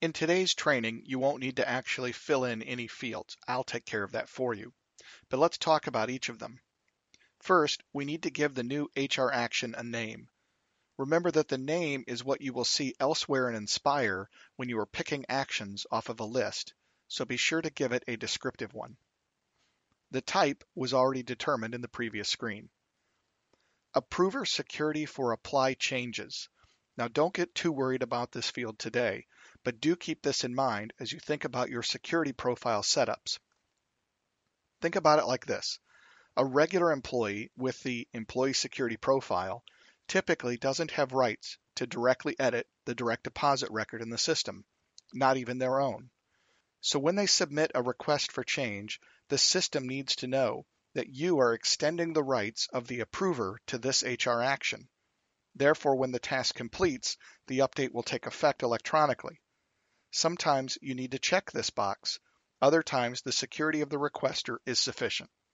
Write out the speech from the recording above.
In today's training, you won't need to actually fill in any fields. I'll take care of that for you. But let's talk about each of them. First, we need to give the new HR action a name. Remember that the name is what you will see elsewhere in Inspire when you are picking actions off of a list, so be sure to give it a descriptive one. The type was already determined in the previous screen. Approver security for apply changes. Now don't get too worried about this field today, but do keep this in mind as you think about your security profile setups. Think about it like this. A regular employee with the employee security profile typically doesn't have rights to directly edit the direct deposit record in the system, not even their own. So when they submit a request for change, the system needs to know that you are extending the rights of the approver to this HR action. Therefore, when the task completes, the update will take effect electronically. Sometimes you need to check this box. Other times, the security of the requester is sufficient.